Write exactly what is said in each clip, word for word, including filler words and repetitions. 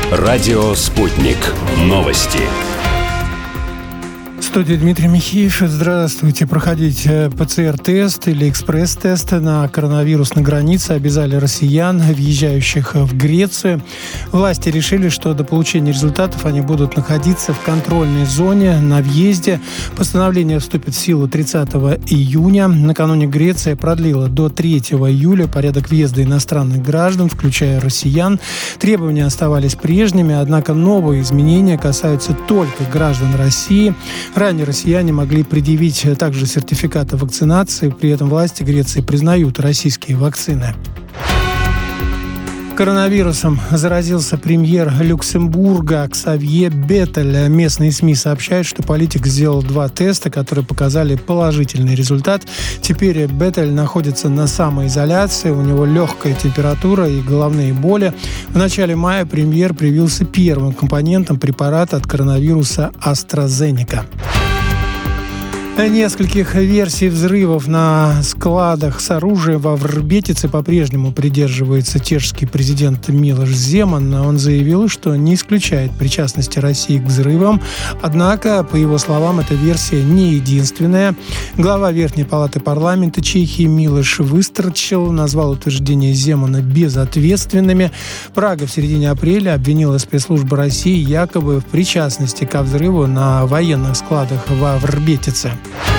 Радио «Спутник». Новости. В студии Дмитрий Михеев. Здравствуйте. Проходить ПЦР-тест или экспресс-тест на коронавирус на границе обязали россиян, въезжающих в Грецию. Власти решили, что до получения результатов они будут находиться в контрольной зоне на въезде. Постановление вступит в силу тридцатого июня. Накануне Греция продлила до третьего июля порядок въезда иностранных граждан, включая россиян. Требования оставались прежними, однако новые изменения касаются только граждан России. Ранее россияне могли предъявить также сертификаты вакцинации, при этом власти Греции признают российские вакцины. Коронавирусом заразился премьер Люксембурга Ксавье Беттель. Местные СМИ сообщают, что политик сделал два теста, которые показали положительный результат. Теперь Беттель находится на самоизоляции, у него легкая температура и головные боли. В начале мая премьер привился первым компонентом препарата от коронавируса AstraZeneca. Нескольких версий взрывов на складах с оружием во Врбетице по-прежнему придерживается чешский президент Милош Земан. Он заявил, что не исключает причастности России к взрывам. Однако, по его словам, эта версия не единственная. Глава Верхней палаты парламента Чехии Милош Выстрчил назвал утверждения Земана безответственными. Прага в середине апреля обвинила спецслужбы России якобы в причастности ко взрыву на военных складах во Врбетице.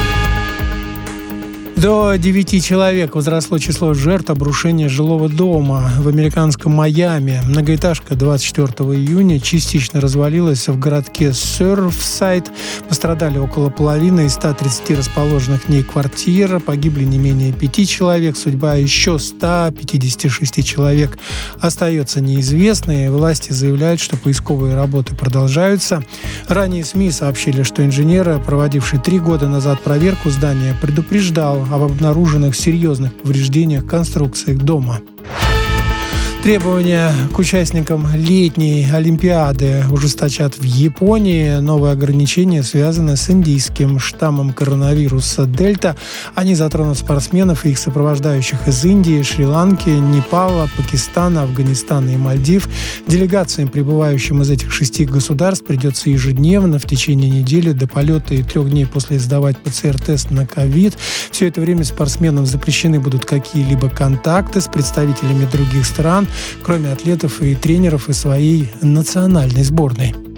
До девяти человек возросло число жертв обрушения жилого дома в американском Майами. Многоэтажка двадцать четвёртого июня частично развалилась в городке Сёрфсайд. Пострадали около половины из ста тридцати расположенных в ней квартир. Погибли не менее пяти человек. Судьба еще ста пятидесяти шести человек остается неизвестной. Власти заявляют, что поисковые работы продолжаются. Ранее СМИ сообщили, что инженер, проводивший три года назад проверку здания, предупреждал об обнаруженных серьезных повреждениях конструкции дома. Требования к участникам летней Олимпиады ужесточат в Японии. Новые ограничения связаны с индийским штаммом коронавируса Дельта. Они затронут спортсменов и их сопровождающих из Индии, Шри-Ланки, Непала, Пакистана, Афганистана и Мальдив. Делегациям, прибывающим из этих шести государств, придется ежедневно в течение недели до полета и трех дней после сдавать ПЦР-тест на ковид. Все это время спортсменам запрещены будут какие-либо контакты с представителями других стран, кроме атлетов и тренеров и своей национальной сборной.